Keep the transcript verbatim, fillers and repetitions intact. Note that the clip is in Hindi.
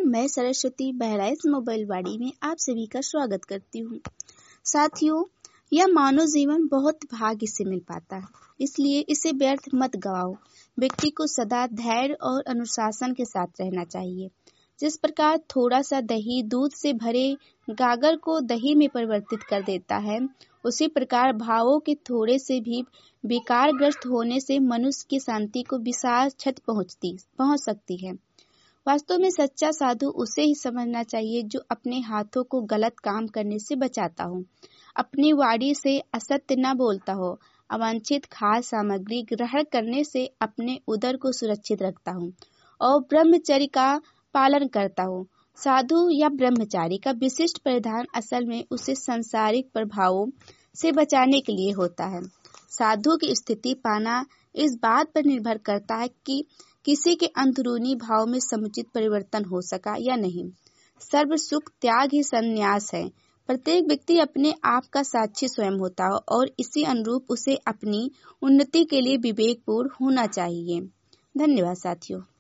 मैं सरस्वती बहराइच मोबाइल वाड़ी में आप सभी का स्वागत करती हूँ। साथियों, यह मानव जीवन बहुत भाग्य से मिल पाता है, इसलिए इसे व्यर्थ मत गवाओ। व्यक्ति को सदा धैर्य और अनुशासन के साथ रहना चाहिए। जिस प्रकार थोड़ा सा दही दूध से भरे गागर को दही में परिवर्तित कर देता है, उसी प्रकार भावों के थोड़े से भी विकारग्रस्त होने से मनुष्य की शांति को विशाल क्षति पहुंचती पहुंच सकती है। वास्तव में सच्चा साधु उसे ही समझना चाहिए जो अपने हाथों को गलत काम करने से बचाता हो, अपनी वाणी से असत्य न बोलता हो, अवांछित खाद्य सामग्री ग्रहण करने से अपने उदर को सुरक्षित रखता हो और ब्रह्मचर्य का पालन करता हो। साधु या ब्रह्मचारी का विशिष्ट परिधान असल में उसे सांसारिक प्रभावों से बचाने के लिए होता है। साधु की स्थिति पाना इस बात पर निर्भर करता है कि किसी के अंदरूनी भाव में समुचित परिवर्तन हो सका या नहीं। सर्व सुख त्याग ही संन्यास है। प्रत्येक व्यक्ति अपने आप का साक्षी स्वयं होता हो और इसी अनुरूप उसे अपनी उन्नति के लिए विवेकपूर्ण होना चाहिए। धन्यवाद साथियों।